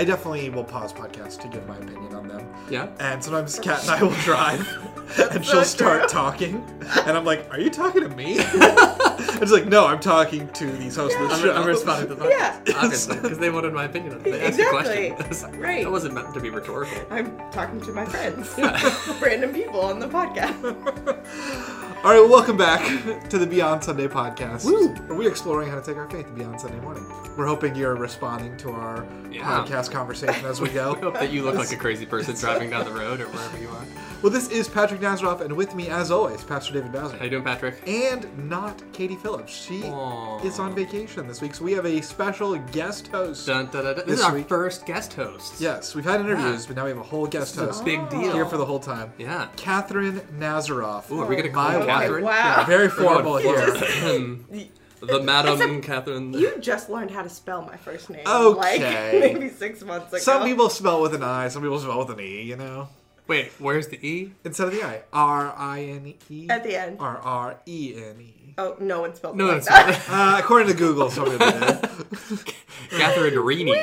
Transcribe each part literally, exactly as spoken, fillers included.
I definitely will pause podcasts to give my opinion on them. Yeah? And sometimes Kat and I will drive, and so she'll start true. talking, and I'm like, "Are you talking to me?" And she's like, "No, I'm talking to these hosts of the I'm, show." I'm responding to the Yeah. obviously, because they wanted my opinion on it. They asked Exactly. a question. Right. That wasn't meant to be rhetorical. I'm talking to my friends. Yeah. Random people on the podcast. All right, well, welcome back to the Beyond Sunday podcast, Woo. where we're exploring how to take our faith beyond Sunday morning. We're hoping you're responding to our Yeah. podcast conversation as we go. I hope that you look like a crazy person driving down the road or wherever you are. Well, this is Patrick Nazaroff, and with me, as always, Pastor David Bowser. How you doing, Patrick? And not Katie Phillips. She Aw. is on vacation this week, so we have a special guest host. Dun, dun, dun, dun. This, This is our week- first guest host. Yes, we've had interviews, Yeah. but now we have a whole guest This is host a big deal. here for the whole time. Yeah. Catherine Nazaroff. Ooh, are we going to My call her wife. Catherine? Wow. Yeah, very formal We're going here. for- The Madam Except Catherine. You just learned how to spell my first name. Okay. Like, maybe six months ago. Some people spell with an I, some people spell with an E, you know? Wait, where's the E? Instead of the I. R I N E. At the end. Or R E N E. Oh, no one spelled No, it like that's that. Uh, according to Google, somebody did. Catherine Rini.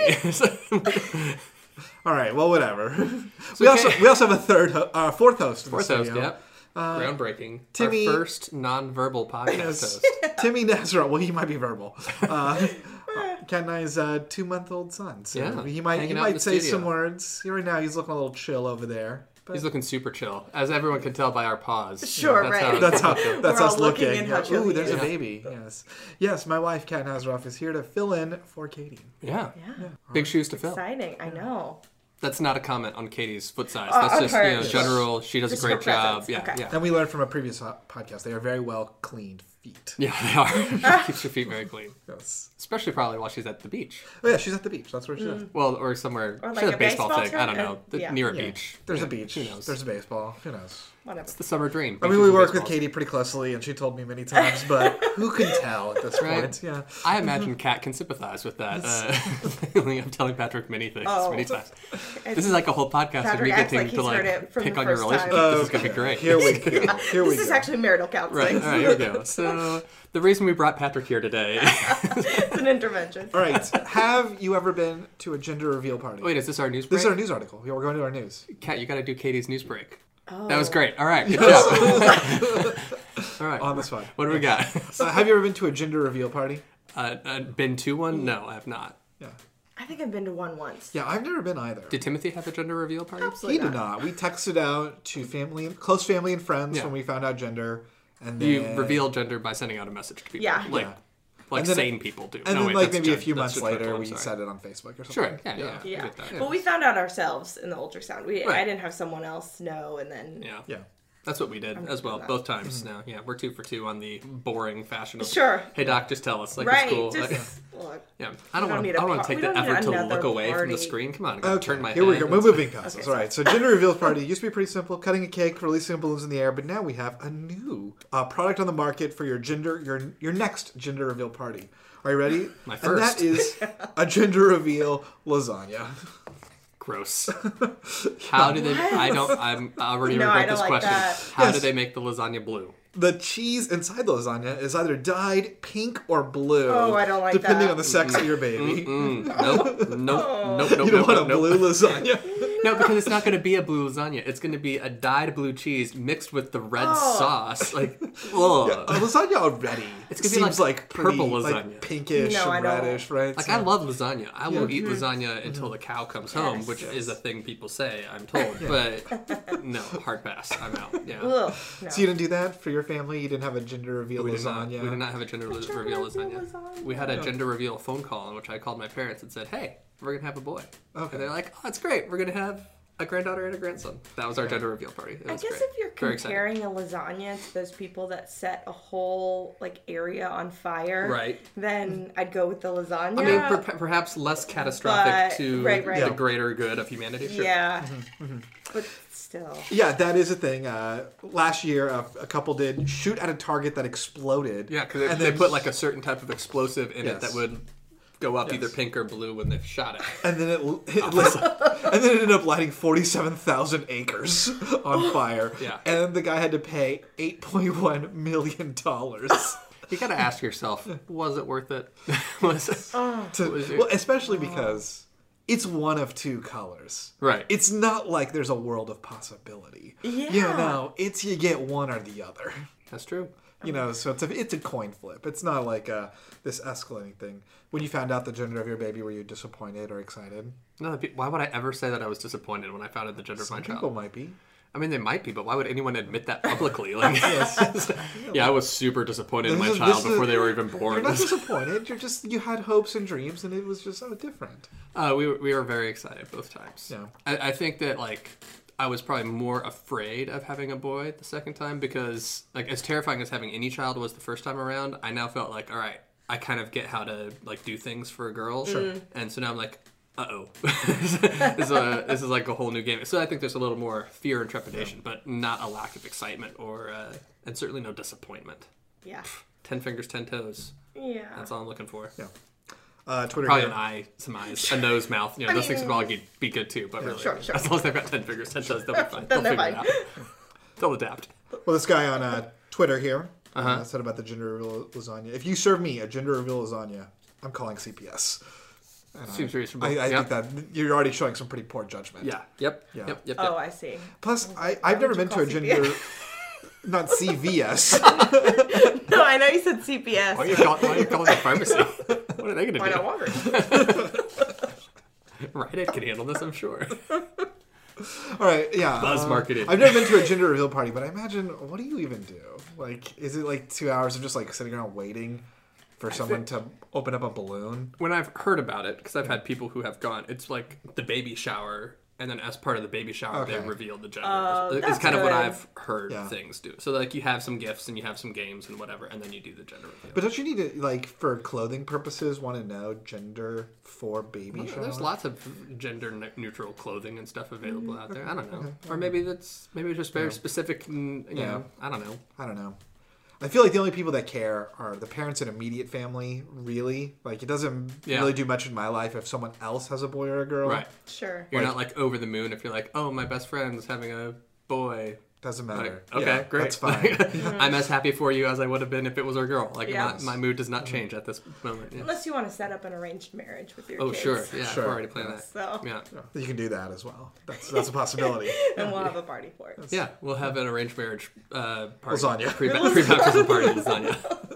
All right, well, whatever. It's we okay. also we also have a third, ho- uh, fourth host in Fourth the host, studio. yep. Groundbreaking. Timmy- Our first non-verbal podcast Yes. host. Timmy Nazaroff. Well, he might be verbal. Uh, Ken and I's uh, two-month-old son. So Yeah, he might he hanging out in might the say studio. some words. Right now, he's looking a little chill over there. But He's looking super chill, as everyone can tell by our pause. Sure, that's right. How, That's how that's We're us all looking looking. in how Yeah. chill Ooh, he there's a is. baby. Yes, yes. My wife, Kat Nazaroff, is here to fill in for Katie. yeah. Yeah. Big shoes to fill. Exciting. I know. That's not a comment on Katie's foot size. Uh, That's on just her- you know general. She does Just a great her job. presence. Yeah, Okay. yeah, And we learned from a previous ho- podcast they are very well cleaned feet. yeah. They are. She keeps her feet very clean, Yes. especially probably while she's at the beach. Oh yeah, she's at the beach. That's where she's at. Well, or somewhere. Or She like had a a baseball, baseball thing. I don't know. tournament. The- Yeah. Near a Yeah. beach. There's Yeah, a beach. Who knows? There's a baseball. Who knows? Whatever. It's the summer dream. I mean, Beaches we and work with baseballs. Katie pretty closely, and she told me many times, but who can tell at this Right. point? Yeah. I imagine Kat can sympathize with that uh, feeling of telling Patrick many things Oh. many times. This is like a whole podcast of Patrick me acts getting like to he's like heard it from pick the on your first relationship. time. This is gonna be great. Here we go. Here we This is go. actually marital Right. counseling. All right. Here we go. So the reason we brought Patrick here today. It's an intervention. All right. Have you ever been to a gender reveal party? Wait, is this our news break? This is our news article. Yeah, we're going to our news. Kat, you got to do Katie's news break. Oh. That was great. All right. Good job. All right. On the spot. What do we got? Uh, have you ever been to a gender reveal party? Uh, uh, been to one? No, I have not. Yeah. I think I've been to one once. Yeah, I've never been either. Did Timothy have a gender reveal party? He Absolutely did not. We texted out to family, close family and friends Yeah. when we found out gender, and then You reveal gender by sending out a message to people. Yeah. Like, Yeah. like And then- sane people do. And no, then, wait, like that's maybe a gen- few that's months judgmental, later, I'm we sorry. said it on Facebook or something. Sure. Yeah. Yeah. Yeah. I Yeah. get that. Well, we found out ourselves in the ultrasound. We Right. I didn't have someone else know, and then Yeah. Yeah. That's what we did as well, that. both times now. Yeah, we're two for two on the boring fashion of Sure. Hey doc, just tell us. Like right. it's cool. Just Like, look. yeah. I don't we don't want to need I a don't want par- to take we the don't need effort to another look away from party. the screen. Come on, I gotta Okay, turn my here head. we go. We're Let's- moving past this. Okay, All right, so gender reveal party used to be pretty simple: cutting a cake, releasing balloons in the air. But now we have a new uh, product on the market for your gender, your your next gender reveal party. Are you ready? My And first. that is a gender reveal lasagna. Gross. How do they? I don't. I'm I already No, I regret don't this like question. that. How Yes. do they make the lasagna blue? The cheese inside the lasagna is either dyed pink or blue. Oh, I don't like depending that. on the sex of your baby. Mm, nope. Nope. Nope. Nope. You don't nope, want a nope, blue nope. lasagna. No, because it's not going to be a blue lasagna. It's going to be a dyed blue cheese mixed with the red Oh. sauce. Like, ugh. A lasagna already It's gonna be seems like like, pretty, purple like lasagna. pinkish No, I and don't. reddish, right? Like So- I love lasagna. I will Yeah. eat lasagna until the cow comes home, Yes. which Yes. is a thing people say. I'm told, but no, hard pass. I'm out. Yeah. Ugh, no. So you didn't do that for your family? You didn't have a gender reveal We did, not, lasagna? we did not have a gender reveal reveal lasagna. lasagna. We had a gender reveal phone call in which I called my parents and said, "Hey, we're gonna have a boy." Okay. And they're like, "Oh, that's great. We're gonna have a granddaughter and a grandson." That was our gender reveal party. It I was guess great. if you're Very exciting. comparing a lasagna to those people that set a whole like area on fire, Right. then I'd go with the lasagna. I mean, per- perhaps less catastrophic But- to right, right. the greater good of humanity. Sure. yeah, Mm-hmm, but still. Yeah, that is a thing. Uh, last year, uh, a couple did shoot at a target that exploded. Yeah, because And they then- put like a certain type of explosive in it Yes. that would go up Yes. either pink or blue when they shot it. And then it, it lit, and then it ended up lighting forty-seven thousand acres on fire. Yeah. And the guy had to pay eight point one million dollars. You gotta ask yourself, was it worth it? was it? Oh. to, Was it- well, especially because it's one of two colors. Right. It's not like there's a world of possibility. Yeah. You know, it's you get one or the other. That's true. You know, so it's a it's a coin flip. It's not like uh, this escalating thing. When you found out the gender of your baby, were you disappointed or excited? No, why would I ever say that I was disappointed when I found out the gender of my Some child? people might be. I mean, they might be, but why would anyone admit that publicly? Like, yeah, I was super disappointed in my This is- child this is- before they were even You're born. not disappointed. You're just you had hopes and dreams, and it was just so different. Uh, we were, we were very excited both times. Yeah. I, I think that like I was probably more afraid of having a boy the second time because like as terrifying as having any child was the first time around, I now felt like all right, I kind of get how to like do things for a girl. Sure. And so now I'm like, uh oh, this, is a, this is like a whole new game. So I think there's a little more fear and trepidation, but not a lack of excitement or uh, and certainly no disappointment. Yeah. Ten fingers, ten toes. Yeah. That's all I'm looking for. Yeah. Uh, Twitter. Probably here. an eye, some eyes, a nose, mouth. You know, I those things mean- will all be be good too. But really, Sure, sure. as long as they've got ten fingers, ten toes, they'll be fine. Then They'll they're figure it out. They'll adapt. Well, this guy on uh, Twitter here Uh-huh. uh, said about the gender reveal lasagna. If you serve me a gender reveal lasagna, I'm calling C P S. And Seems I, reasonable. I, I Yep. think that you're already showing some pretty poor judgment. Yeah. Yep. Yeah. Yep. Yep. Oh, yep. I see. Plus, I, I've never would you been to call a gender. Not C V S. No, I know you said C P S. Why are you calling? Why are you calling the pharmacy? What are they going to Why do? not Walgreens? Rite Aid can handle this, I'm sure. All right, yeah. Buzz uh, marketing. I've never been to a gender reveal party, but I imagine, what do you even do? Like, is it like two hours of just like sitting around waiting for someone to open up a balloon? When I've heard about it, because I've had people who have gone, it's like the baby shower, and then as part of the baby shower, Okay. they reveal the gender. Oh, it's that's kind of what good. I've heard Yeah. things do. So like you have some gifts and you have some games and whatever, and then you do the gender reveal. But don't you need to, like, for clothing purposes, want to know gender for baby Well, shower? there's lots of gender ne- neutral clothing and stuff available Mm, out there. I don't know, or maybe that's maybe it's just very specific. mm, You Yeah. know, I don't know. I don't know. I feel like the only people that care are the parents and immediate family, really. Like, it doesn't Yeah. really do much in my life if someone else has a boy or a girl. Right? Sure. You're Like- not like over the moon if you're like, oh, my best friend's having a boy. Doesn't matter. Like, okay, Yeah, great. That's fine. I'm as happy for you as I would have been if it was a girl. Like Yeah. my, my mood does not change at this moment. Yeah. Unless you want to set up an arranged marriage with your Oh, kids. sure. Yeah, Sure. I've already planned that. So, Yeah. You can do that as well. That's that's a possibility. and we'll have a party for it. Yeah, we'll have an arranged marriage uh, party. Lasagna. Pre- pre-baptismal party lasagna.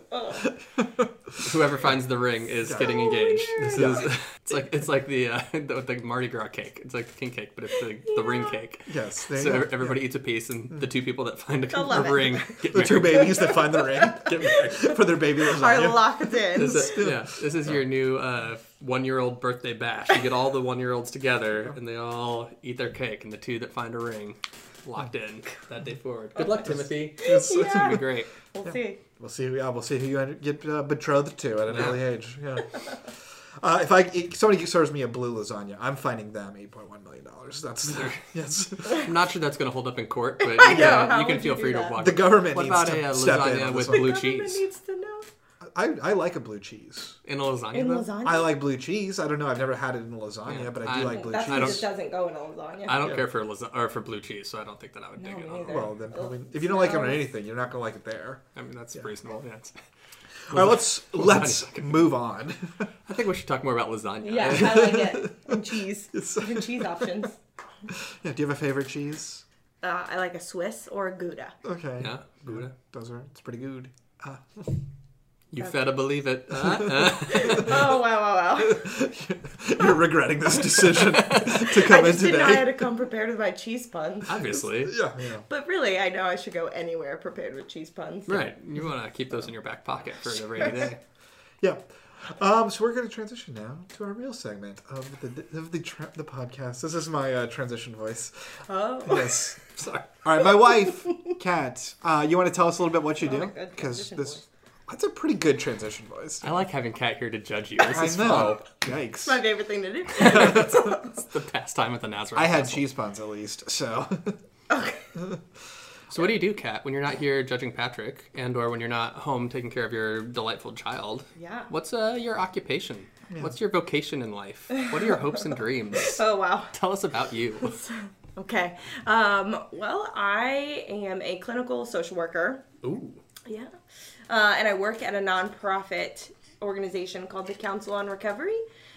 Whoever finds the ring is getting engaged. This is it's like it's like the, uh, the the Mardi Gras cake. It's like the king cake, but it's the, the ring cake. Yes. There you So go. everybody eats a piece, and the two people that find a, They'll love a it. ring get The two married. babies that find the ring Get married. for their baby Are lasagna. locked in. This is, yeah, this is your new uh, one-year-old birthday bash. You get all the one-year-olds together, and they all eat their cake, and the two that find a ring locked in that day forward. Good luck, Timothy. It's Yeah. gonna be great. We'll see. We'll see. Yeah, we'll see who you get uh, betrothed to at an Yeah. early age. Yeah. Uh, if I if somebody serves me a blue lasagna, I'm finding them eight point one million dollars. That's yes. I'm not sure that's gonna hold up in court, but you I know, can, how you can would feel you free do to that? walk. The government What needs about to a uh, step in lasagna on with this one. blue Government cheese? needs to know. I, I like a blue cheese. In a lasagna? In though? lasagna? I like blue cheese. I don't know. I've never had it in a lasagna, Yeah. but I do I- like blue That's cheese. I why don't- it doesn't go in a lasagna. I don't Yeah. care for lasa- or for blue cheese, so I don't think that I would No, dig me it. on. neither. Well, then probably Ugh, if you don't like it on smells. anything, you're not gonna like it there. I mean, that's reasonable. Yeah. it's- All right, let's Lasagna. let's move on. I think we should talk more about lasagna. Yeah, I like it. And cheese. It's- Even cheese options. Yeah, do you have a favorite cheese? Uh, I like a Swiss or a Gouda. Okay. Yeah, Gouda. Those are. It's pretty good. Uh, You better believe it. Uh, uh. Oh, wow, wow, wow. you're regretting this decision to I come in just didn't know I had today. to come prepared with my cheese puns. Obviously. Yeah, yeah. But really, I know I should go anywhere prepared with cheese puns. Right. You want to keep those in your back pocket for a rainy day. Yeah. Um, so we're going to transition now to our real segment of the of the tra- the podcast. This is my uh, transition voice. Oh. Yes. Sorry. All right, my wife, Kat. Uh, you want to tell us a little bit what you Oh my do? God, Because transition this voice. that's a pretty good transition voice. I like having Kat here to judge you. This I is know. fun. It's my Yikes. favorite thing to do. It's the pastime at the Nazareth. I had Festival. cheese puns at least. So Okay. So what do you do, Kat, when you're not here judging Patrick, and or when you're not home taking care of your delightful child? Yeah. What's uh, your occupation? What's your vocation in life? What are your hopes and dreams? Oh, wow. Tell us about you. Okay. Um, well, I am a clinical social worker. Ooh. Yeah. Uh, and I work at a nonprofit organization called the Council on Recovery.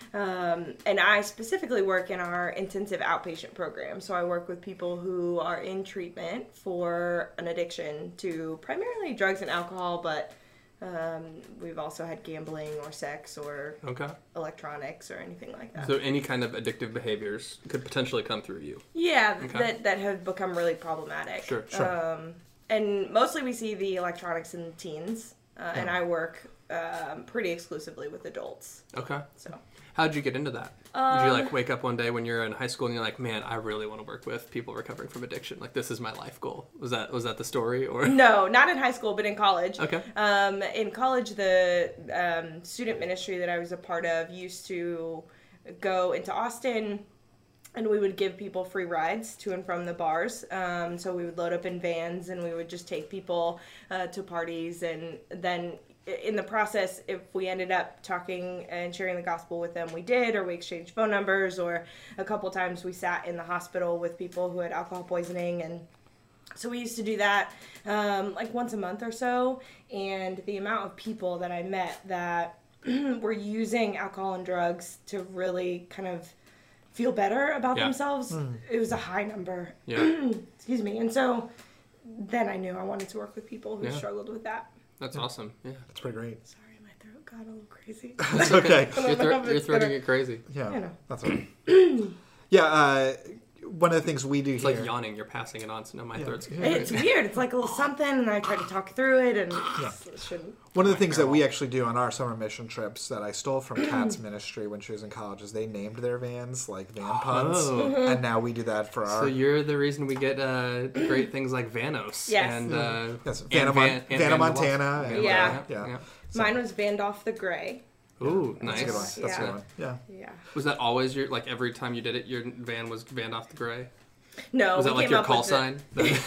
Um, and I specifically work in our intensive outpatient program. So I work with people who are in treatment for an addiction to primarily drugs and alcohol, but um, we've also had gambling or sex or Okay. electronics or anything like that. So any kind of addictive behaviors could potentially come through you. Yeah, Okay. that, that have become really problematic. Sure. Sure. Um, and mostly we see the electronics in teens, uh, and I work um, pretty exclusively with adults. Okay. So. How'd you get into that? Um, Did you like wake up one day when you're in high school and you're like, man, I really want to work with people recovering from addiction. Like this is my life goal. Was that was that the story or? No, not in high school, but in college. Okay. Um, in college, the um, student ministry that I was a part of used to go into Austin, and we would give people free rides to and from the bars. Um, so we would load up in vans, and we would just take people uh, to parties, and then in the process, if we ended up talking and sharing the gospel with them, we did, or we exchanged phone numbers, or a couple times we sat in the hospital with people who had alcohol poisoning. And so we used to do that um, like once a month or so. And the amount of people that I met that were using alcohol and drugs to really kind of feel better about Yeah. themselves, it was a high number. Yeah. Excuse me. And so then I knew I wanted to work with people who Yeah. struggled with that. That's awesome. Yeah. That's pretty great. Sorry, my throat got a little crazy. That's okay. I Your, don't know thro- if your it's throat gonna- get crazy. Yeah, You know. that's all right. Yeah, uh, one of the things we do It's here. like yawning. You're passing it on, so now my Yeah. throat's getting It's crazy. weird. It's like a little something, and I try to talk through it, and it shouldn't. One of the things that we actually do on our summer mission trips that I stole from Kat's ministry when she was in college is they named their vans like van puns, Oh. and now we do that for our So you're the reason we get uh, great things like Vanos. Yes. And, uh, yes, and Vanna, Mon- Van- and Vanna Van de Montana. Waals. And, Yeah. uh, yeah. Mine was Vandolph the Gray. Ooh, That's nice. a good one. That's a Yeah. good one. Yeah. Yeah. Was that always your, like every time you did it, your van was Van off the Gray? No, Was we that like came your up call with sign?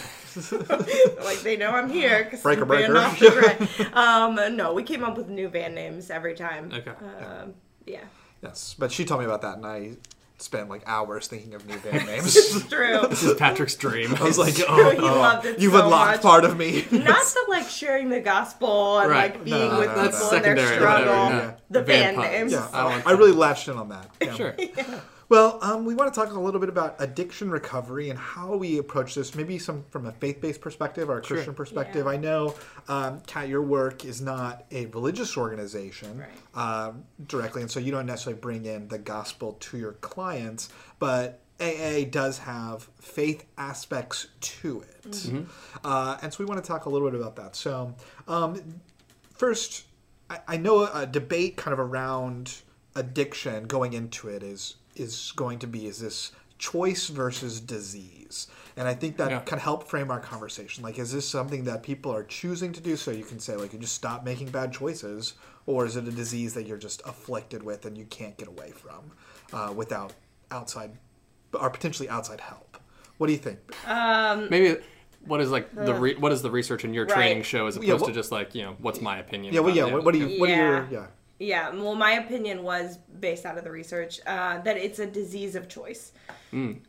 The, like they know I'm here because Breaker, breaker. Vandolph the Gray. Um, no, we came up with new band names every time. Okay. Um, yeah. Yes, but she told me about that, and I spent like hours thinking of new band names. It's true. This is Patrick's dream. I was like, oh, He oh, loved it you've so unlocked much. part of me. Not the like sharing the gospel and Right. like being No, with no, people that's and their secondary, struggle. whatever, yeah. The Van band puns. names. Yeah, I want I really latched in on that. Yeah. Sure. Well, um, we want to talk a little bit about addiction recovery and how we approach this, maybe some from a faith-based perspective or a Sure. Christian perspective. Yeah. I know, um, Kat, your work is not a religious organization Right. um, directly, and so you don't necessarily bring in the gospel to your clients, but A A does have faith aspects to it. Mm-hmm. Uh, and so we want to talk a little bit about that. So, um, first, I, I know a debate kind of around addiction going into it is is going to be is this choice versus disease, and I think that Yeah. can help frame our conversation. Like, is this something that people are choosing to do, so you can say like you just stop making bad choices, or is it a disease that you're just afflicted with and you can't get away from uh, without outside or potentially outside help? What do you think? Maybe what is like the re- what does the research in your Right. training show as opposed Yeah, what- to just like, you know, what's my opinion? Yeah, well, about yeah. it? What, what do you? What are your? Yeah. Yeah. Yeah, well, my opinion was based out of the research uh, that it's a disease of choice, um,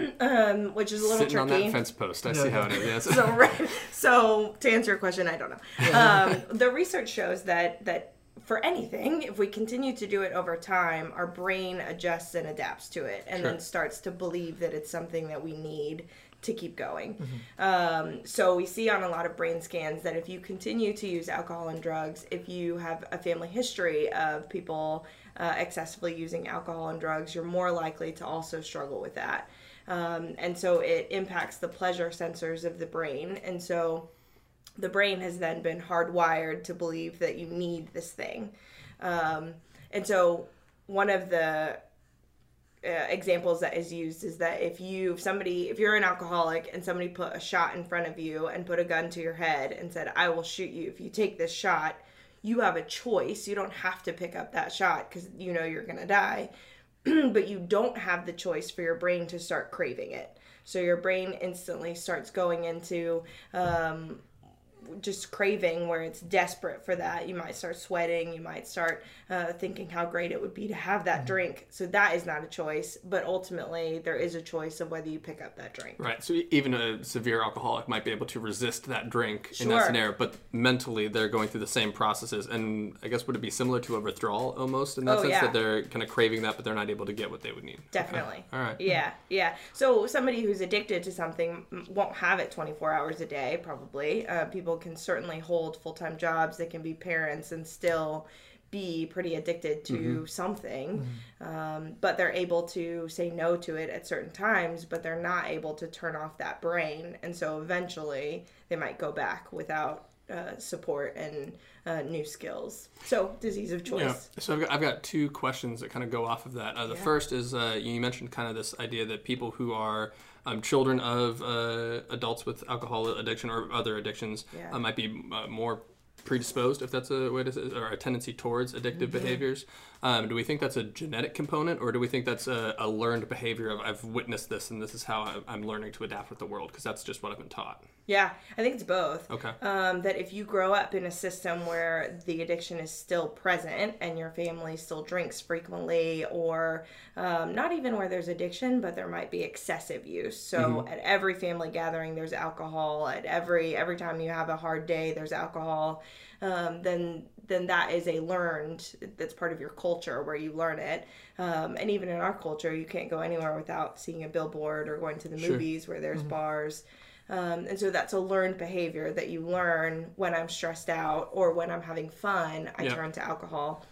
which is a little Sitting on tricky. that fence post, I Yeah, see yeah. how it is. Yes. So, right, so to answer your question, I don't know. Um, the research shows that that for anything, if we continue to do it over time, our brain adjusts and adapts to it, and Sure. then starts to believe that it's something that we need to keep going. Mm-hmm. Um, so we see on a lot of brain scans that if you continue to use alcohol and drugs, if you have a family history of people uh, excessively using alcohol and drugs, you're more likely to also struggle with that. Um, and so it impacts the pleasure sensors of the brain. And so the brain has then been hardwired to believe that you need this thing. Um, and so one of the uh, examples that is used is that if you, if somebody, if you're an alcoholic and somebody put a shot in front of you and put a gun to your head and said, I will shoot you if you take this shot, you have a choice. You don't have to pick up that shot because you know you're going to die. But you don't have the choice for your brain to start craving it. So your brain instantly starts going into um, just craving where it's desperate for that. You might start sweating. You might start uh, thinking how great it would be to have that drink. So that is not a choice. But ultimately, there is a choice of whether you pick up that drink. Right. So even a severe alcoholic might be able to resist that drink in Sure. that scenario, but mentally they're going through the same processes. And I guess would it be similar to a withdrawal almost in that Oh, sense yeah. that they're kind of craving that, but they're not able to get what they would need? Definitely. Okay. All right. Yeah, yeah. So somebody who's addicted to something won't have it twenty-four hours a day, probably. Uh, people can certainly hold full-time jobs. They can be parents and still be pretty addicted to Mm-hmm. something. Mm-hmm. Um, but they're able to say no to it at certain times, but they're not able to turn off that brain. And so eventually they might go back without uh, support and uh, new skills. So disease of choice. Yeah. So I've got, I've got two questions that kind of go off of that. Uh, the Yeah. first is uh, you mentioned kind of this idea that people who are um, children of uh, adults with alcohol addiction or other addictions Yeah. uh, might be uh, more predisposed, if that's a way to say, or a tendency towards addictive Mm-hmm. behaviors. Um, do we think that's a genetic component, or do we think that's a, a learned behavior of I've witnessed this and this is how I- I'm learning to adapt with the world? Because that's just what I've been taught. Yeah, I think it's both. Okay. Um, that if you grow up in a system where the addiction is still present and your family still drinks frequently, or um, not even where there's addiction, but there might be excessive use. So Mm-hmm. at every family gathering, there's alcohol. At every every time you have a hard day, there's alcohol. Um, then then that is a learned. That's part of your culture where you learn it. Um, and even in our culture, you can't go anywhere without seeing a billboard or going to the Sure. movies where there's bars. Um, and so that's a learned behavior that you learn when I'm stressed out or when I'm having fun, I Yeah. turn to alcohol.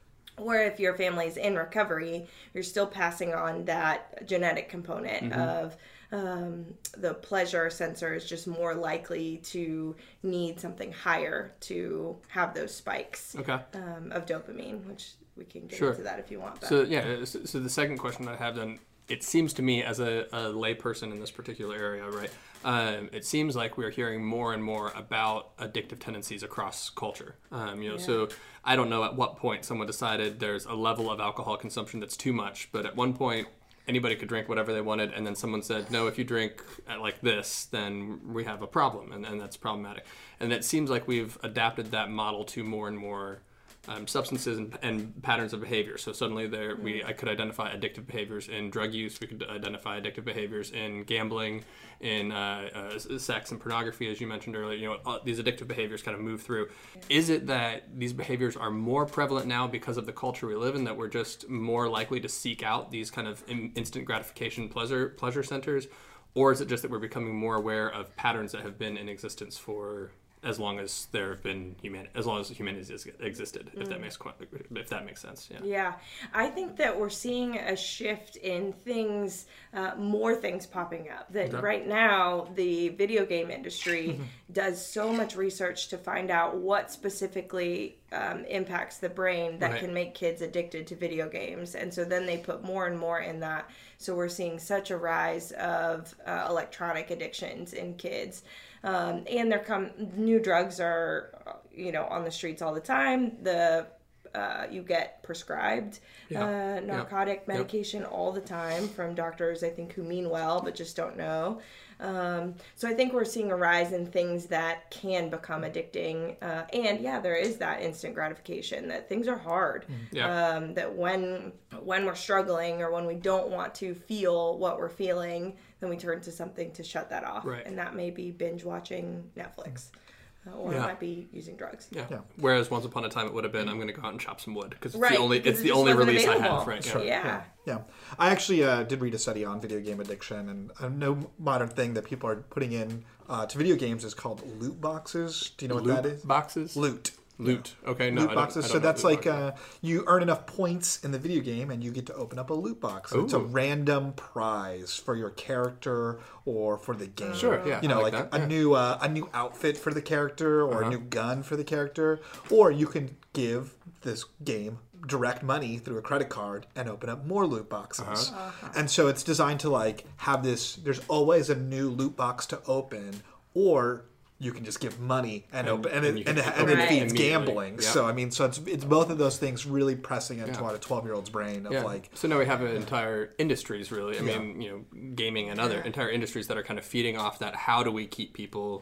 Or if your family's in recovery, you're still passing on that genetic component of um, the pleasure sensor is just more likely to need something higher to have those spikes Okay. um, of dopamine, which we can get Sure. into that if you want. But. So yeah, so, so the second question that I have then, it seems to me as a, a layperson in this particular area, right? Um, it seems like we're hearing more and more about addictive tendencies across culture. Um, you know, Yeah. so I don't know at what point someone decided there's a level of alcohol consumption that's too much, but at one point anybody could drink whatever they wanted, and then someone said, no, if you drink at like this, then we have a problem, and, and that's problematic. And it seems like we've adapted that model to more and more Um, substances and, and patterns of behavior. So suddenly there, we I could identify addictive behaviors in drug use. We could identify addictive behaviors in gambling, in uh, uh, sex and pornography, as you mentioned earlier. You know, uh, these addictive behaviors kind of move through. Is it that these behaviors are more prevalent now because of the culture we live in, that we're just more likely to seek out these kind of in, instant gratification pleasure pleasure centers, or is it just that we're becoming more aware of patterns that have been in existence for as long as there have been human, as long as humanity has existed, if that makes qu- if that makes sense, yeah. Yeah, I think that we're seeing a shift in things, uh, more things popping up. That Okay. right now, the video game industry does so much research to find out what specifically um, impacts the brain that Right. can make kids addicted to video games. And so then they put more and more in that. So we're seeing such a rise of uh, electronic addictions in kids. Um, and there come new drugs are, you know, on the streets all the time. The uh, you get prescribed Yeah. uh, narcotic Yep. medication all the time from doctors, I think, who mean well but just don't know. Um, so I think we're seeing a rise in things that can become addicting. Uh, and yeah, there is that instant gratification that things are hard. Yeah. Um, that when when we're struggling or when we don't want to feel what we're feeling, then we turn to something to shut that off. Right. And that may be binge watching Netflix. Uh, or Yeah. it might be using drugs. Yeah. Yeah. Whereas once upon a time it would have been, I'm going to go out and chop some wood because it's Right, the only because it's it the just only wasn't release I available. have, right? Sure. Yeah. Yeah. Yeah. I actually uh, did read a study on video game addiction, and a no modern thing that people are putting in uh, to video games is called loot boxes. Do you know what Loot that is? boxes. Loot. Loot. Okay. No. Loot I don't, boxes. I don't So know that's loot like boxes. uh, you earn enough points in the video game, and you get to open up a loot box. So it's a Ooh. random prize for your character or for the game. Sure, yeah, You I know, like like, that, a yeah. new uh, a new outfit for the character or Uh-huh. a new gun for the character, or you can give this game direct money through a credit card and open up more loot boxes. Uh-huh. And so it's designed to like have this. There's always a new loot box to open, or you can just give money and, And- open, and, and it, you and, can it, open and it it feeds immediately. gambling. Yeah. So I mean, so it's it's both of those things really pressing into Yeah. a twelve year old's brain of Yeah. like, so now we have entire industries, really. I Yeah. mean, you know, gaming and other Yeah. entire industries that are kind of feeding off that. How do we keep people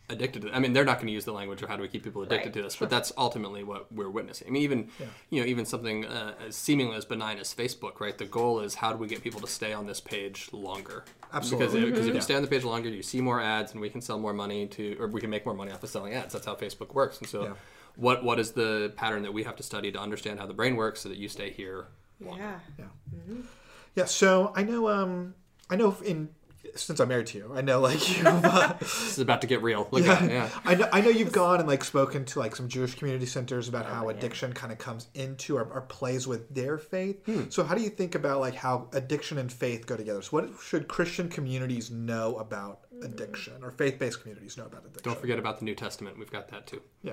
addicted to it. I mean, they're not going to use the language of how do we keep people addicted Right. to this, but that's ultimately what we're witnessing. I mean, even Yeah. you know, even something uh, as seemingly as benign as Facebook, right? The goal is how do we get people to stay on this page longer? Absolutely. Because because if Yeah. you stay on the page longer, you see more ads, and we can sell more money to, or we can make more money off of selling ads. That's how Facebook works. And so, Yeah. what what is the pattern that we have to study to understand how the brain works so that you stay here? Yeah. Yeah. Yeah. So I know. Um. I know. In since I'm married to you, I know like you. Uh, This is about to get real. Look yeah, at it. Yeah. I know. I know you've gone and like spoken to like some Jewish community centers about how Oh, yeah. addiction kind of comes into or, or plays with their faith. Hmm. So how do you think about like how addiction and faith go together? So what should Christian communities know about addiction, or faith-based communities know about addiction? Don't forget about the New Testament. We've got that too. Yeah.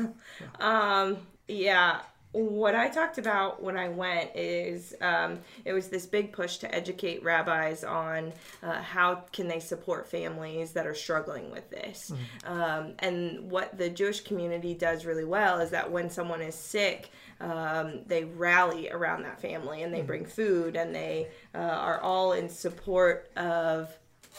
Um, yeah. What I talked about when I went is um, it was this big push to educate rabbis on uh, how can they support families that are struggling with this. Um, and what the Jewish community does really well is that when someone is sick, um, they rally around that family and they bring food, and they uh, are all in support of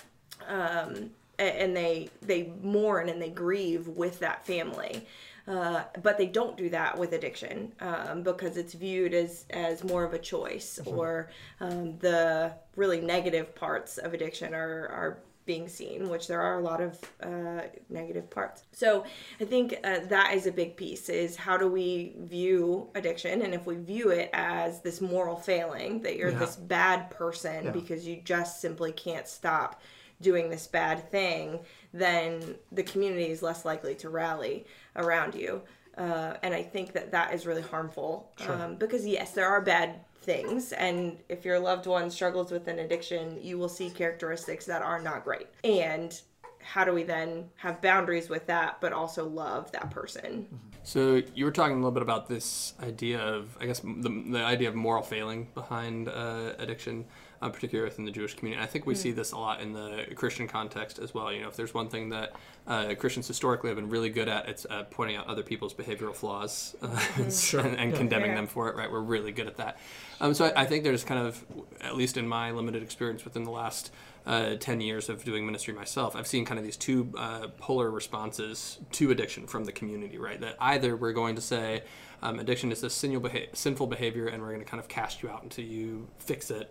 um, a- and they they mourn and they grieve with that family. Uh, but they don't do that with addiction um, because it's viewed as, as more of a choice, or um, the really negative parts of addiction are, are being seen, which there are a lot of uh, negative parts. So I think uh, that is a big piece, is how do we view addiction? And if we view it as this moral failing, that you're Yeah. this bad person Yeah. because you just simply can't stop doing this bad thing, then the community is less likely to rally around you. Uh, and I think that that is really harmful. Sure. Um, because yes, there are bad things. And if your loved one struggles with an addiction, you will see characteristics that are not great. And how do we then have boundaries with that, but also love that person? So you were talking a little bit about this idea of, I guess, the, the idea of moral failing behind uh, addiction, uh, particularly within the Jewish community. I think we see this a lot in the Christian context as well. You know, if there's one thing that uh, Christians historically have been really good at, it's uh, pointing out other people's behavioral flaws uh, and, and condemning Yeah. them for it. Right? We're really good at that. Um, so I, I think there's kind of, at least in my limited experience within the last Uh, ten years of doing ministry myself, I've seen kind of these two uh, polar responses to addiction from the community, right? That either we're going to say um, addiction is this sinful, beha- sinful behavior and we're going to kind of cast you out until you fix it,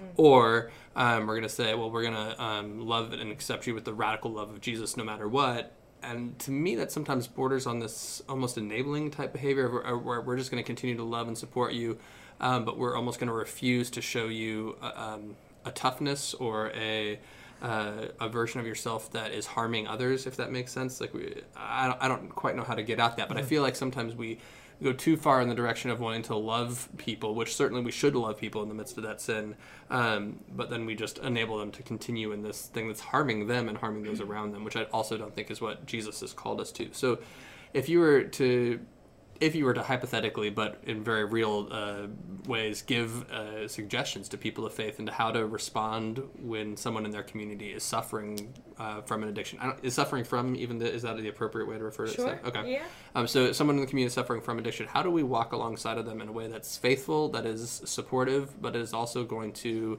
or um, we're going to say, well, we're going to um, love and accept you with the radical love of Jesus no matter what. And to me, that sometimes borders on this almost enabling type behavior where, where we're just going to continue to love and support you, um, but we're almost going to refuse to show you uh, um, a toughness or a uh, a version of yourself that is harming others, if that makes sense. Like we, I don't, I don't quite know how to get at that, but I feel like sometimes we go too far in the direction of wanting to love people, which certainly we should love people in the midst of that sin, um, but then we just enable them to continue in this thing that's harming them and harming those around them, which I also don't think is what Jesus has called us to. So if you were to if you were to hypothetically, but in very real uh, ways, give uh, suggestions to people of faith into how to respond when someone in their community is suffering uh, from an addiction. I don't, is suffering from even the, is that the appropriate way to refer to Sure. it? Okay. Yeah. Um, so someone in the community is suffering from addiction. How do we walk alongside of them in a way that's faithful, that is supportive, but is also going to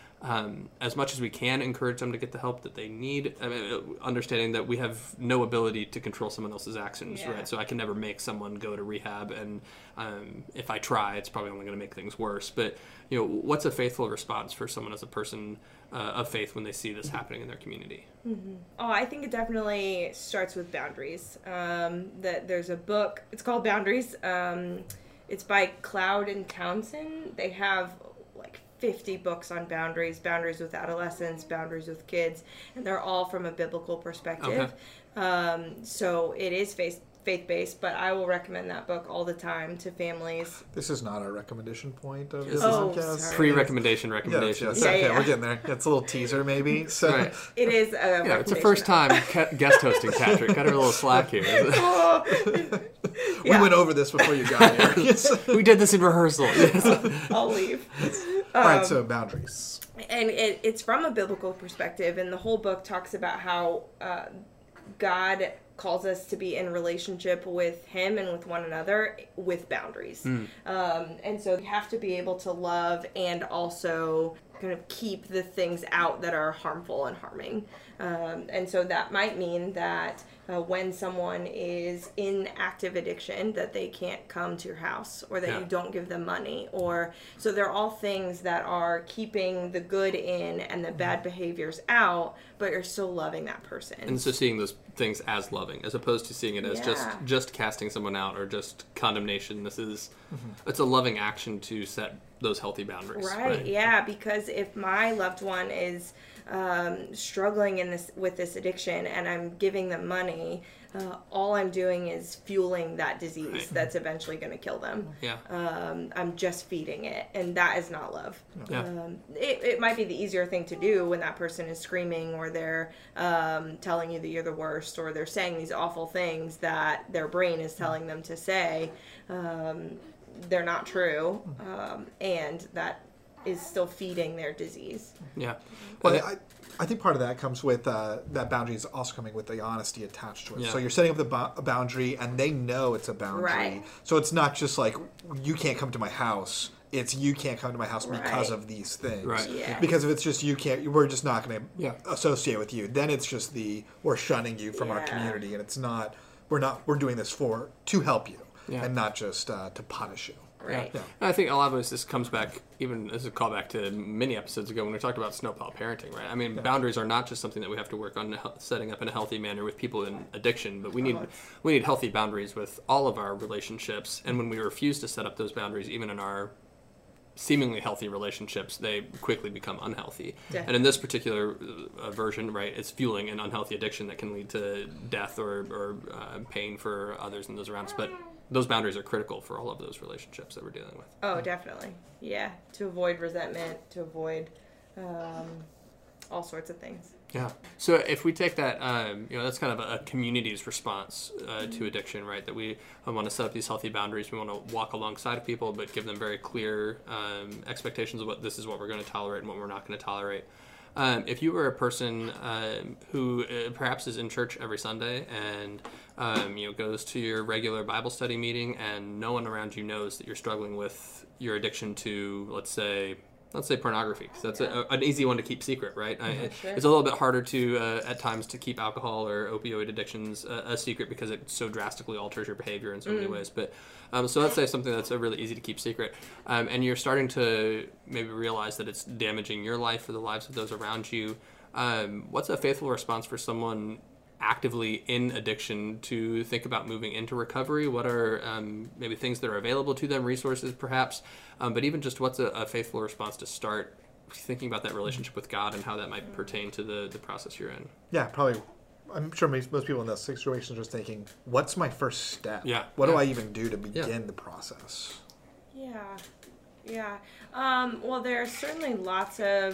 Um, as much as we can encourage them to get the help that they need, I mean, understanding that we have no ability to control someone else's actions, Yeah. right? So I can never make someone go to rehab, and um, if I try, it's probably only going to make things worse. But you know, what's a faithful response for someone as a person uh, of faith when they see this happening in their community? Oh, I think it definitely starts with boundaries. Um, that there's a book. It's called Boundaries. Um, it's by Cloud and Townsend. They have like fifty books on boundaries, boundaries with adolescents, boundaries with kids, and they're all from a biblical perspective. Okay. Um, so it is faith faith-based, but I will recommend that book all the time to families. This is not our recommendation point of This this is- Oh, podcast. sorry. Pre-recommendation Yes, recommendation. yes, Yeah, okay, yeah. we're getting there. It's a little teaser, maybe. So, Right. It is a Yeah, it's the recommendation. first time ca- guest hosting, Patrick. Got her a little slack here. Oh. we Yeah. went over this before you got here. Yes. We did this in rehearsal. Yes. I'll leave. All right, Um, so boundaries. and it, it's from a biblical perspective, and the whole book talks about how uh, God calls us to be in relationship with him and with one another with boundaries. Um, and so you have to be able to love and also kind of keep the things out that are harmful and harming. Um, and so that might mean that uh, when someone is in active addiction, that they can't come to your house, or that Yeah. you don't give them money, or so they're all things that are keeping the good in and the bad behaviors out, but you're still loving that person. And so seeing those things as loving, as opposed to seeing it as just Yeah. just casting someone out or just condemnation. This is it's a loving action to set those healthy boundaries. Right, yeah, because if my loved one is um, struggling in this with this addiction and I'm giving them money, uh, all I'm doing is fueling that disease Right. that's eventually going to kill them. Yeah. Um, I'm just feeding it, and that is not love. Yeah. Um, it, it might be the easier thing to do when that person is screaming, or they're um, telling you that you're the worst, or they're saying these awful things that their brain is telling them to say. Um, they're not true, um, and that is still feeding their disease. Yeah. Well, And I, I think part of that comes with uh, that boundary is also coming with the honesty attached to it. Yeah. So you're setting up the bo- a boundary, and they know it's a boundary. Right. So it's not just like, you can't come to my house. It's you can't come to my house because Right. of these things. Right. Yeah. Because if it's just you can't, we're just not going to Yeah. associate with you. Then it's just the we're shunning you from our Yeah. community, and it's not. We're not. We're doing this for to help you, Yeah. and not just uh, to punish you. Right. Yeah. And I think a lot of this this comes back, even as a callback to many episodes ago when we talked about snowplow parenting, right? I mean, boundaries are not just something that we have to work on he- setting up in a healthy manner with people in addiction, but we need we need healthy boundaries with all of our relationships. And when we refuse to set up those boundaries, even in our seemingly healthy relationships, they quickly become unhealthy. Definitely. And in this particular uh, version, right, it's fueling an unhealthy addiction that can lead to death or, or uh, pain for others and those around us. But those boundaries are critical for all of those relationships that we're dealing with. Oh, definitely. Yeah, to avoid resentment, to avoid um, all sorts of things. Yeah. So if we take that, um, you know, that's kind of a, a community's response uh, to addiction, right? That we want to set up these healthy boundaries. We want to walk alongside of people, but give them very clear um, expectations of what this is what we're going to tolerate and what we're not going to tolerate. Um, if you were a person um, who uh, perhaps is in church every Sunday and um, you know goes to your regular Bible study meeting, and no one around you knows that you're struggling with your addiction to, let's say, let's say pornography, because that's Yeah. a, an easy one to keep secret, right? I, Sure. It's a little bit harder to, uh, at times, to keep alcohol or opioid addictions uh, a secret because it so drastically alters your behavior in so many ways. But um, so let's say something that's uh, really easy to keep secret, um, and you're starting to maybe realize that it's damaging your life or the lives of those around you. Um, what's a faithful response for someone actively in addiction to think about moving into recovery? What are um, maybe things that are available to them, resources perhaps, um, but even just what's a, a faithful response to start thinking about that relationship with God and how that might pertain to the, the process you're in? Yeah, probably. I'm sure most most people in those situations are just thinking, what's my first step? Yeah. What do Yeah. I even do to begin Yeah. the process? Yeah, yeah. Um, well, there are certainly lots of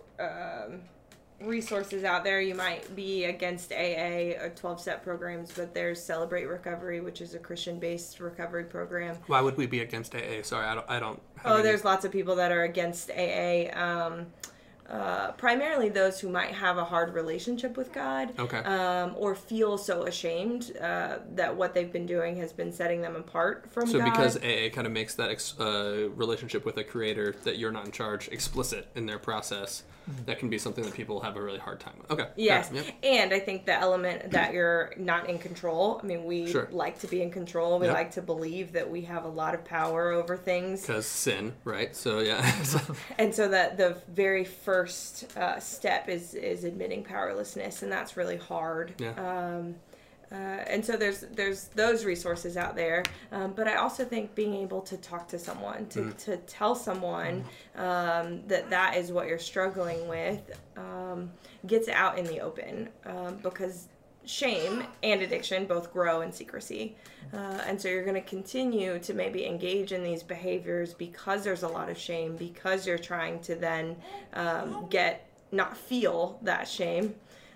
um, resources out there. You might be against A A or twelve-step programs, but there's Celebrate Recovery, which is a Christian-based recovery program. Why would we be against A A? Sorry, I don't. I don't have Oh, any- there's lots of people that are against A A. Um, uh, primarily those who might have a hard relationship with God, Okay. um, or feel so ashamed uh, that what they've been doing has been setting them apart from So God. because A A kind of makes that ex- uh, relationship with a creator that you're not in charge explicit in their process, that can be something that people have a really hard time with. Okay. Yes, Yeah, yep. and I think the element that you're not in control. I mean, we Sure. like to be in control. We Yep. like to believe that we have a lot of power over things. Because sin, right? So yeah. So- And so that the very first uh, step is is admitting powerlessness, and that's really hard. Yeah. Um, uh, and so there's there's those resources out there, um, but I also think being able to talk to someone, to, to tell someone um, that that is what you're struggling with, um, gets out in the open, um, because shame and addiction both grow in secrecy. Uh, and so you're going to continue to maybe engage in these behaviors because there's a lot of shame, because you're trying to then um, get, not feel that shame,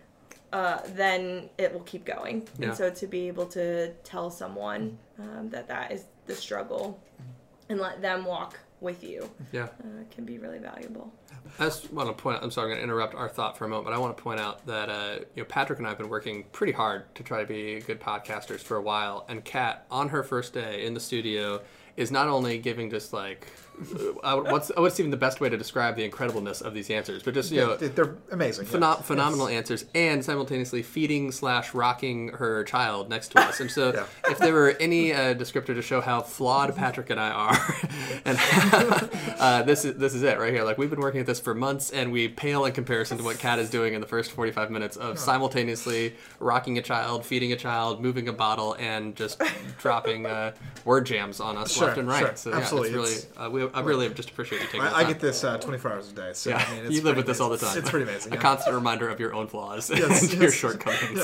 uh, then it will keep going. Yeah. And so to be able to tell someone um, that that is the struggle and let them walk with you yeah. uh, can be really valuable. I just want to point out, I'm sorry, I'm going to interrupt our thought for a moment, but I want to point out that uh, you know, Patrick and I have been working pretty hard to try to be good podcasters for a while, and Kat, on her first day in the studio, is not only giving just like I would- what's what's even the best way to describe the incredibleness of these answers? But just you know, They- They're amazing. Pheno- yes. phenomenal Yes. answers, and simultaneously feeding slash rocking her child next to us. And so, Yeah. if there were any uh, descriptor to show how flawed Patrick and I are, and uh, this is this is it right here. Like we've been working at this for months, and we pale in comparison to what Kat is doing in the first forty-five minutes of simultaneously rocking a child, feeding a child, moving a bottle, and just dropping uh, word jams on us Sure, left and right. sure. So yeah, Absolutely. it's really It's- uh, we, I really just appreciate you taking. the I, I time. get this uh, twenty-four hours a day. So, Yeah, I mean, it's you live pretty with this all the amazing. time. It's pretty amazing. A yeah. constant reminder of your own flaws Yes, and yes. your shortcomings.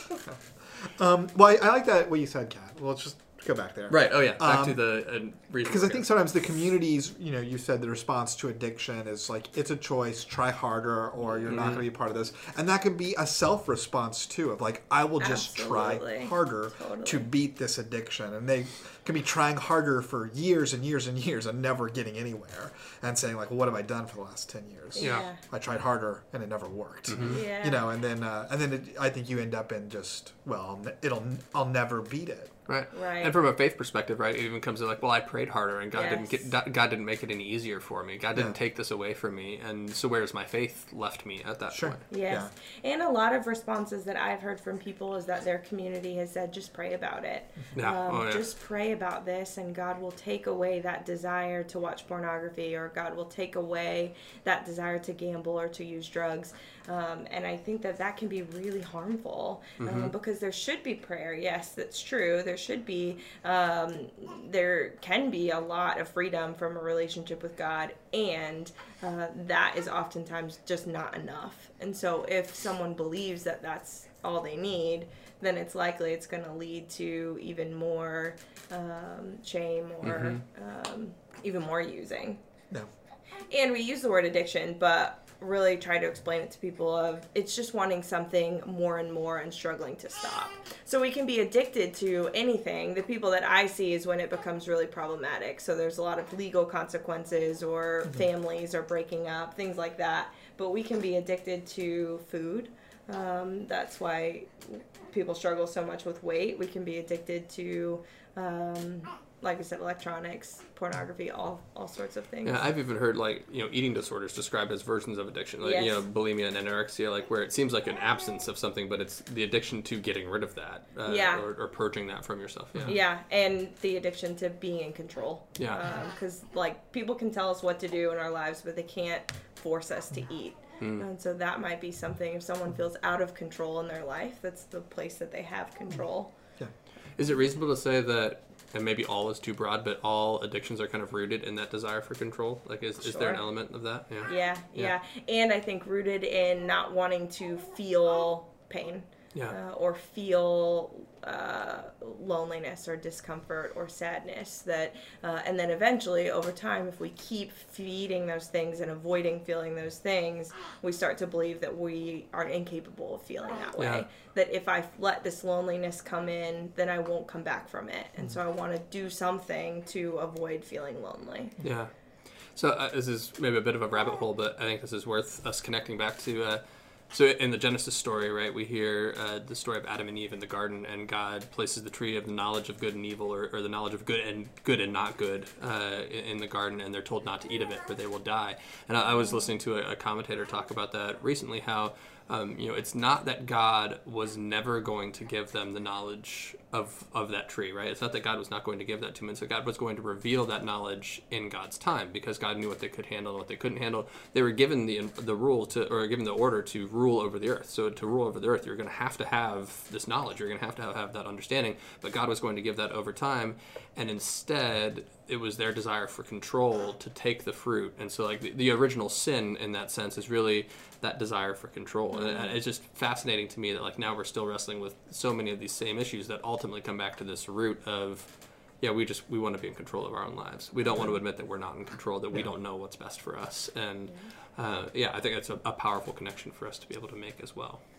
Um, well, I, I like that what you said, Kat. Well, let's just go back there. Right. Oh yeah. Back Um, to the uh, reason. Because I think sometimes the communities, you know, you said the response to addiction is like, it's a choice, try harder, or you're not going to be part of this. And that can be a self response too, of like, I will just try Absolutely. harder Totally. to beat this addiction. And they can be trying harder for years and years and years and never getting anywhere. And saying, like, well, what have I done for the last ten years? Yeah. Yeah. I tried harder and it never worked. Yeah. You know, and then uh, and then it, I think you end up in just, well, it'll I'll never beat it. Right. Right. And from a faith perspective, right, it even comes to like, well, I prayed harder, and God didn't Yes. get God didn't make it any easier for me. God didn't Yeah. take this away from me, and so where's my faith left me at that Sure. point? Yes. And a lot of responses that I've heard from people is that their community has said, just pray about it. Yeah. Um, Oh, yeah. Just pray about this, and God will take away that desire to watch pornography, or God will take away that desire to gamble or to use drugs. Um, and I think that that can be really harmful um, because there should be prayer. Yes, that's true. There should be, um, there can be a lot of freedom from a relationship with God, and uh, that is oftentimes just not enough. And so if someone believes that that's all they need, then it's likely it's going to lead to even more um, shame or um, even more using. No. And we use the word addiction, but really try to explain it to people of it's just wanting something more and more and struggling to stop. So we can be addicted to anything. The people that I see is when it becomes really problematic. So there's a lot of legal consequences, or families are breaking up, things like that. But we can be addicted to food. Um, that's why people struggle so much with weight. We can be addicted to um, like I said, electronics, pornography, all all sorts of things. Yeah, I've even heard like you know eating disorders described as versions of addiction, like Yes. you know bulimia and anorexia, like where it seems like an absence of something, but it's the addiction to getting rid of that, uh, Yeah. or, or purging that from yourself. Yeah, Yeah, and the addiction to being in control. Yeah. Because, like, people can tell us what to do in our lives, but they can't force us to eat. And so that might be something, if someone feels out of control in their life, that's the place that they have control. Yeah. Is it reasonable to say that, and maybe all is too broad, but all addictions are kind of rooted in that desire for control? Like, is, is there an Sure. element of that? Yeah. Yeah, yeah, And I think rooted in not wanting to feel pain. Yeah. Uh, or feel uh, loneliness or discomfort or sadness, that uh, and then eventually over time, if we keep feeding those things and avoiding feeling those things, we start to believe that we are incapable of feeling that way. Yeah. That if I let this loneliness come in, then I won't come back from it, and so I want to do something to avoid feeling lonely. Yeah. So uh, this is maybe a bit of a rabbit hole, but I think this is worth us connecting back to. Uh, so in the Genesis story, right, we hear uh, the story of Adam and Eve in the garden, and God places the tree of the knowledge of good and evil, or, or the knowledge of good and good and not good, uh, in, in the garden, and they're told not to eat of it, or they will die. And I, I was listening to a, a commentator talk about that recently, how Um, you know, it's not that God was never going to give them the knowledge of, of that tree, right? It's not that God was not going to give that to them. And so God was going to reveal that knowledge in God's time, because God knew what they could handle and what they couldn't handle. They were given the the rule to, or given the order to rule over the earth. So to rule over the earth, you're going to have to have this knowledge. You're going to have to have, have that understanding. But God was going to give that over time. And instead, it was their desire for control to take the fruit. And so like the, the original sin in that sense is really that desire for control. And it- it's just fascinating to me that like now we're still wrestling with so many of these same issues that ultimately come back to this root of, yeah, we just, we want to be in control of our own lives. We don't want to admit that we're not in control, that we don't know what's best for us. And uh, yeah, I think it's a, a powerful connection for us to be able to make as well.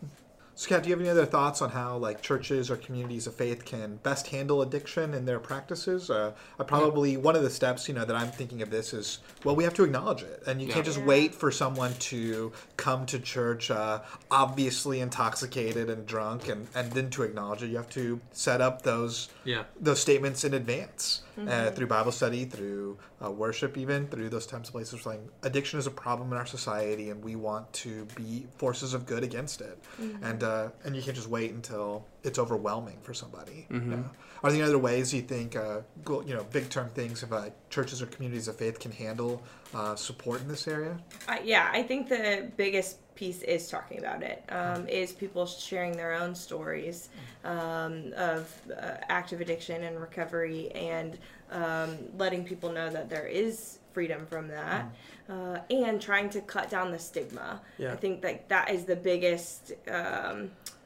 So, Kat, do you have any other thoughts on how like churches or communities of faith can best handle addiction in their practices? Uh, I probably one of the steps, you know, that I'm thinking of this is well, we have to acknowledge it, and you Yeah. can't just Yeah. wait for someone to come to church uh, obviously intoxicated and drunk, and, and then to acknowledge it. You have to set up those Yeah. those statements in advance uh, through Bible study, through uh, worship, even through those types of places. Like addiction is a problem in our society, and we want to be forces of good against it. And uh, and you can't just wait until it's overwhelming for somebody. Mm-hmm. Yeah. Are there any other ways you think, uh, go- you know, big term things of uh, churches or communities of faith can handle uh, support in this area? Uh, yeah, I think the biggest piece is talking about it. Um, is people sharing their own stories um, of uh, active addiction and recovery, and um, letting people know that there is freedom from that, uh, and trying to cut down the stigma. Yeah. I think that that is the biggest. Um,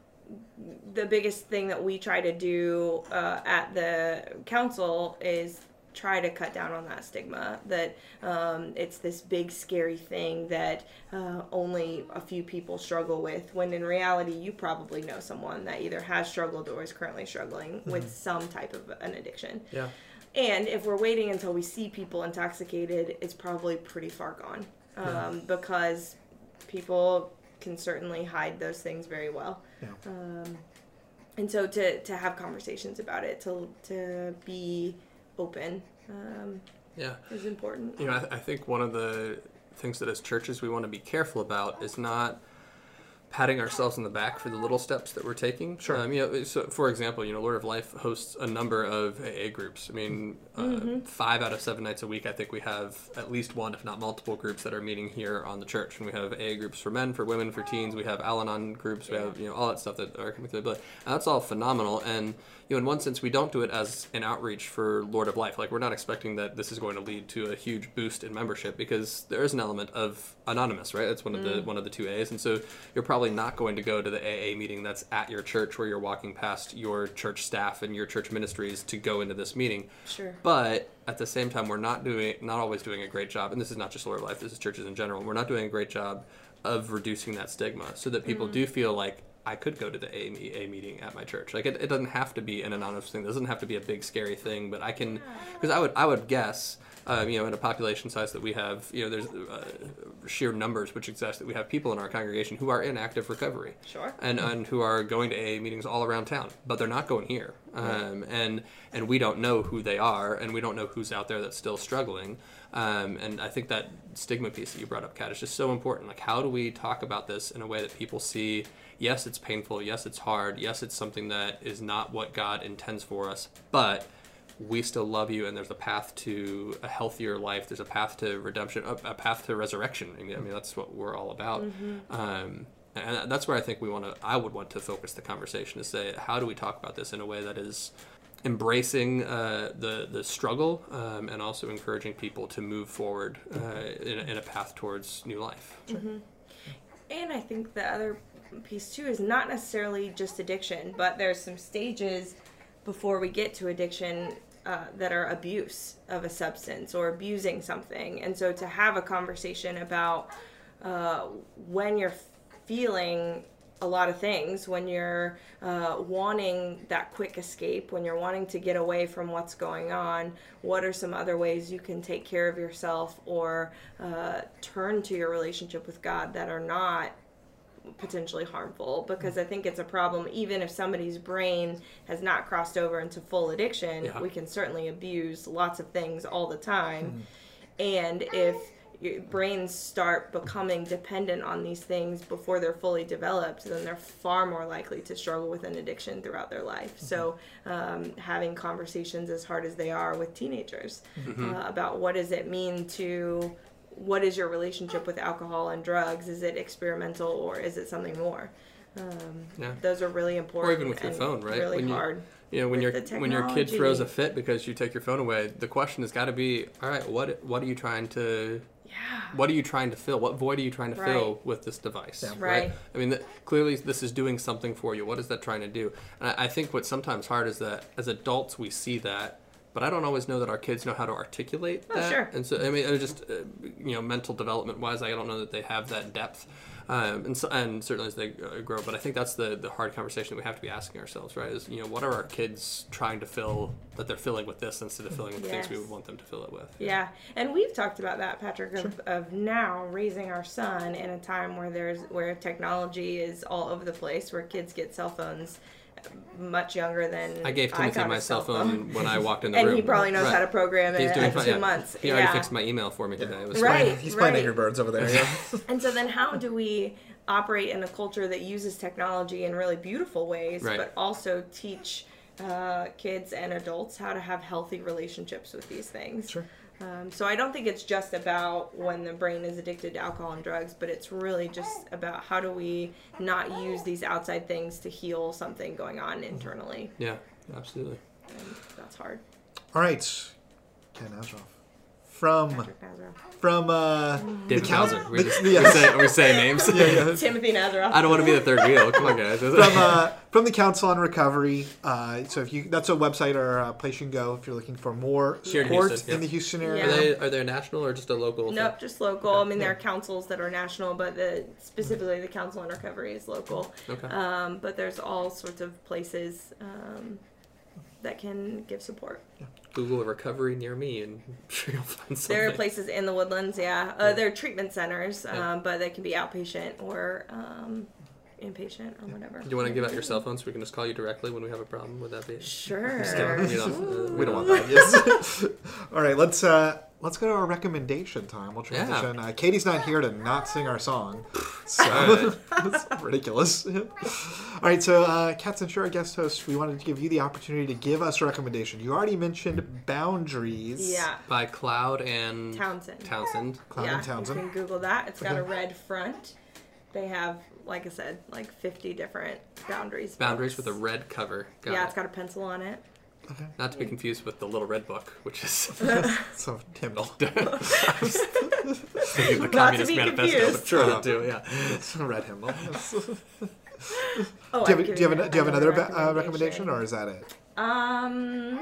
the biggest thing that we try to do uh, at the council is try to cut down on that stigma, that um, it's this big scary thing that uh, only a few people struggle with, when in reality you probably know someone that either has struggled or is currently struggling with some type of an addiction. Yeah. And if we're waiting until we see people intoxicated, it's probably pretty far gone, um, because people can certainly hide those things very well. Yeah. Um, and so to, to have conversations about it, to to be open, um, Yeah. is important. You know, I, th- I think one of the things that as churches we want to be careful about is not patting ourselves on the back for the little steps that we're taking. Sure. Um, you know, so for example, you know, Lord of Life hosts a number of A A groups. I mean, uh, Mm-hmm. five out of seven nights a week, I think we have at least one, if not multiple, groups that are meeting here on the church. And we have A A groups for men, for women, for teens. We have Al-Anon groups. We have, you know, all that stuff that are coming through. But that's all phenomenal. And you know, in one sense, we don't do it as an outreach for Lord of Life. Like, we're not expecting that this is going to lead to a huge boost in membership, because there is an element of anonymous, right? That's one of the one of the two A's. And so you're probably not going to go to the A A meeting that's at your church, where you're walking past your church staff and your church ministries to go into this meeting. Sure. But at the same time, we're not doing, not always doing a great job. And this is not just Lord of Life, this is churches in general. We're not doing a great job of reducing that stigma, so that people do feel like, I could go to the A A meeting at my church. Like, it, it doesn't have to be an anonymous thing. It doesn't have to be a big scary thing. But I can, because I would I would guess, um, you know, in a population size that we have, you know, there's uh, sheer numbers which suggest that we have people in our congregation who are in active recovery. Sure. And and who are going to A A meetings all around town, but they're not going here. Um, and and we don't know who they are, and we don't know who's out there that's still struggling. Um, and I think that stigma piece that you brought up, Kat, is just so important. Like, how do we talk about this in a way that people see, yes, it's painful, yes, it's hard, yes, it's something that is not what God intends for us, but we still love you, and there's a path to a healthier life, there's a path to redemption, a, a path to resurrection. I mean, I mean, that's what we're all about. Um, and that's where I think we want to, I would want to focus the conversation, to say, how do we talk about this in a way that is embracing uh, the the struggle, um, and also encouraging people to move forward uh, in, a, in a path towards new life. Mm-hmm. And I think the other piece too is not necessarily just addiction, but there's some stages before we get to addiction uh, that are abuse of a substance or abusing something. And so to have a conversation about uh, when you're feeling a lot of things, when you're uh, wanting that quick escape, when you're wanting to get away from what's going on, what are some other ways you can take care of yourself or uh, turn to your relationship with God that are not potentially harmful? Because I think it's a problem even if somebody's brain has not crossed over into full addiction. Yeah. We can certainly abuse lots of things all the time. And if your brains start becoming dependent on these things before they're fully developed, then they're far more likely to struggle with an addiction throughout their life. Mm-hmm. So um, having conversations as hard as they are with teenagers mm-hmm. uh, about what does it mean to, what is your relationship with alcohol and drugs? Is it experimental or is it something more? Um, Yeah. Those are really important. Or even with your and phone, right? Really When you- hard. You know, when with your the when your kid technology. throws a fit because you take your phone away, the question has got to be, all right, what what are you trying to Yeah. what are you trying to fill? What void are you trying to Right. fill with this device? Yeah. Right. I mean, th- clearly this is doing something for you. What is that trying to do? And I, I think what's sometimes hard is that as adults we see that, but I don't always know that our kids know how to articulate Oh, that. sure. And so, I mean, it's just, uh, you know, mental development wise, I don't know that they have that depth. Um, and, so, and certainly as they uh, grow, but I think that's the, the hard conversation that we have to be asking ourselves, right? Is, you know, what are our kids trying to fill that they're filling with this instead of filling with the Yes. things we would want them to fill it with? Yeah, and we've talked about that, Patrick, of, of now raising our son in a time where there's where technology is all over the place, where kids get cell phones much younger than I gave Timothy got a my cell phone when I walked in the and room. he probably knows Right. how to program it He's doing at fine, two yeah. months. He already yeah. fixed my email for me today. It was Right. fine. He's playing right. Angry Birds over there. Yeah. And so then how do we operate in a culture that uses technology in really beautiful ways, Right. but also teach uh, kids and adults how to have healthy relationships with these things? Sure. Um, so I don't think it's just about when the brain is addicted to alcohol and drugs, but it's really just about how do we not use these outside things to heal something going on internally. Yeah, absolutely. And that's hard. All right. Ken Azeroff. From Patrick Nazaroff. from uh, David the count- Bowser. We the- just yeah. we say, we say names. yeah, yeah. Timothy Nazaroff. I don't want to be the third wheel. Come on, guys. from uh, from the Council on Recovery. Uh, so if you that's a website or a place you can go if you're looking for more Here in support Houston, yeah. in the Houston Are area. Yeah. they are they national or just a local? Nope, thing? just local. I mean, there Yeah. are councils that are national, but the specifically the Council on Recovery is local. Okay. Um, but there's all sorts of places um, that can give support. Google a recovery near me, and I'm sure you'll find something. There are places in the Woodlands, yeah. Uh, Yeah. there are treatment centers, um, Yeah. but they can be outpatient or um, inpatient or whatever. Do you want to give out your cell phone so we can just call you directly when we have a problem? Would that be? Sure. Just kidding. You know, uh, We don't want that. Yes. All right. Let's uh, let's go to our recommendation time. We'll Yeah. transition. Uh, Katie's not here to not sing our song, so Alright. that's ridiculous. All right. So, uh, Kat, since you're our guest host, we wanted to give you the opportunity to give us a recommendation. You already mentioned Boundaries. Yeah. By Cloud and Townsend. Townsend. Cloud yeah, and Townsend. you can Google that. It's got a Okay. red front. They have, like I said, like fifty different boundaries. Boundaries books. with a red cover. Got yeah, it. it's got a pencil on it. Okay. Not to be confused with the Little Red Book, which is So hymnal. the Not to Communist be Manifesto, confused. but sure that too. Yeah. It's a red hymnal. Oh, do you I'm have, do you have, giving an, do you have another another ba- uh, recommendation, or is that it? Um.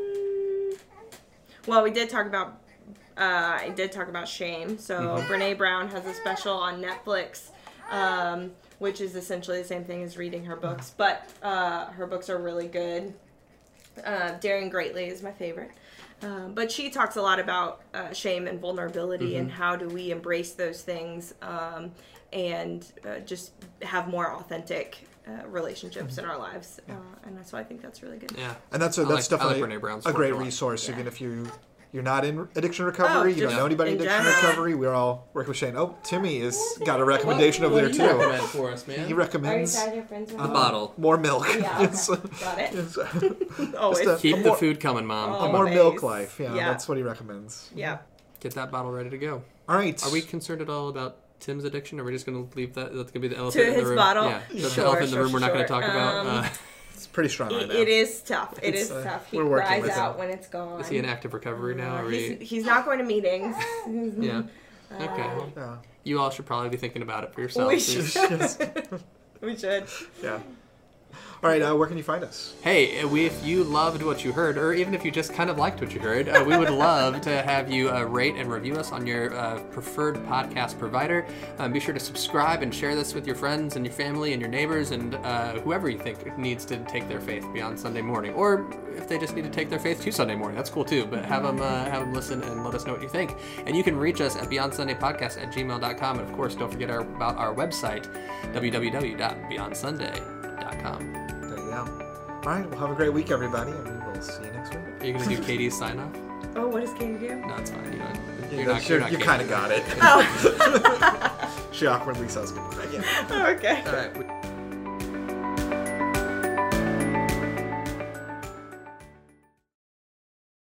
Well, we did talk about. Uh, I did talk about shame. So Mm-hmm. Brene Brown has a special on Netflix, um, which is essentially the same thing as reading her books, but uh, her books are really good. Uh, Daring Greatly is my favorite. Um, but she talks a lot about uh, shame and vulnerability and how do we embrace those things um, and uh, just have more authentic uh, relationships in our lives. Uh, and that's why I think that's really good. Yeah. And that's a, I that's like- I like definitely Brene Brown's a work great a lot. resource. Yeah. Even if you you're not in addiction recovery, Oh, you don't just know anybody in in addiction general. recovery. We're all working with Shane. Oh, Timmy has got a recommendation over there What do you too. recommend for us, man? He Are you recommends excited your friends a with bottle. more milk. Yeah, Yes. okay. Got it. Yes. Always. Just a- Keep a the more- food coming, Mom. Oh. Come more on. milk Nice. life. Yeah, Yeah. that's what he recommends. Yeah. Get that bottle ready to go. All right. Are we concerned at all about Tim's addiction? Or are we just going to leave that? That's going to be the elephant To in the his room. bottle? Yeah. The Sure, elephant in the sure, room we're not sure. going to talk about. Um, Uh, It's pretty strong right It, now. it is tough. It It's, is uh, tough. He we're working cries with out him. when it's gone. is he in active recovery now? Uh, Or he's, he... he's not going to meetings. Yeah. Uh, Okay. Well, Yeah. you all should probably be thinking about it for yourselves. We should. Yes. We should. Yeah. All right. Uh, where can you find us? Hey, we, if you loved what you heard, or even if you just kind of liked what you heard, uh, we would love to have you uh, rate and review us on your uh, preferred podcast provider. Um, be sure to subscribe and share this with your friends and your family and your neighbors and uh, whoever you think needs to take their faith beyond Sunday morning, or if they just need to take their faith to Sunday morning. That's cool too. But have them uh, have them listen and let us know what you think. And you can reach us at beyond sunday podcast at gmail dot com, and of course, don't forget our, about our website w w w dot beyond sunday dot com. There you go. All right. Well, have a great week, everybody, and we'll see you next week. Are you gonna do Katie's sign off? Oh, what does Katie do? No, it's fine. You don't. You, You're not. You're not you Katie. kind of got it. Oh, She awkwardly says goodbye. Yeah. okay. All right.